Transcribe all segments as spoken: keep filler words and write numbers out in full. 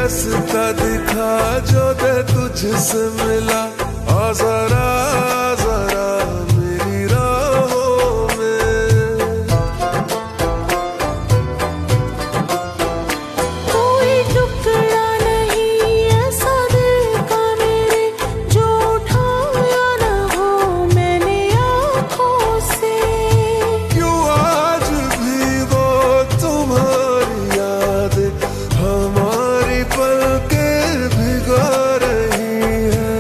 रास्ता दिखा जो दे तुझसे मिला, आ जरा जरा मेरी राहों में। कोई टुकड़ा नहीं ऐसा दिल का मेरे जो उठाया न हो मैंने आँखों से। क्यों आज भी वो तुम्हारी याद हमारी पलकें भिगा रही है।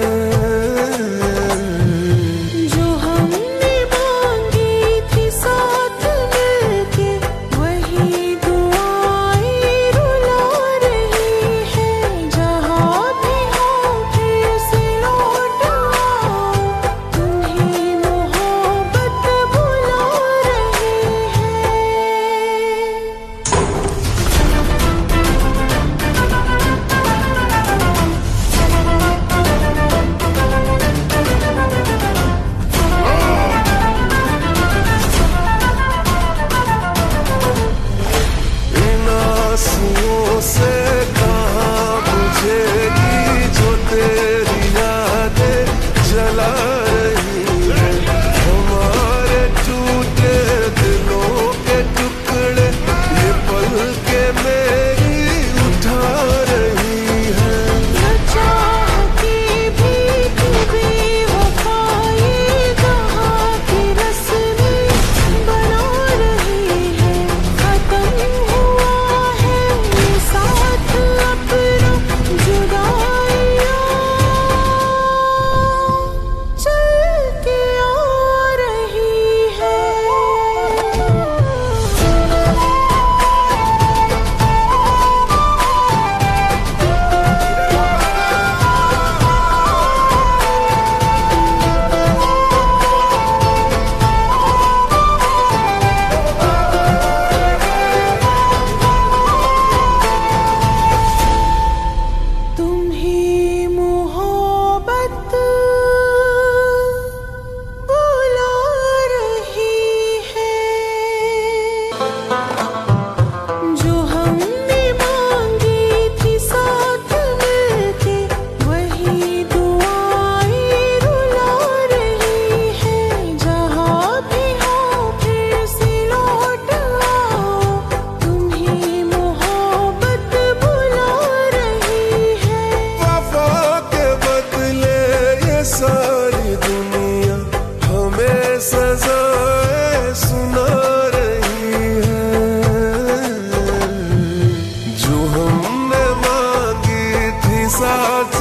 जो हमने मांगी थी साथ मिलके वही दुआएं रुला रही है। जहाँ भी हो फिर से लौट आओ, तुम्हीं मोहब्बत बुला रही है। इन आंसुओं से कहाँ बुझेगी जो तेरी यादें जला रही है। हमारे टूटे दिलों के टुकड़े ये पलकें मेरी उठा रही है। न चाह के भी तू बेवफाई कहाँ की रस्में बना रही है। खत्म हुआ है ये साथ अपना, जुदाइयाँ चल के आ रही है। तुम्हीं मोहब्बत बुला रही है। जो हमने मांगी थी साथ मिलके वही दुआएं रुला रही है। जहाँ भी हो फिर से लौट आओ, तुम्हीं मोहब्बत बुला रही है। वफा के बदले ये सारी दुनिया हमें सजाएं सुना रही है। जो हमने मांगी थी साथ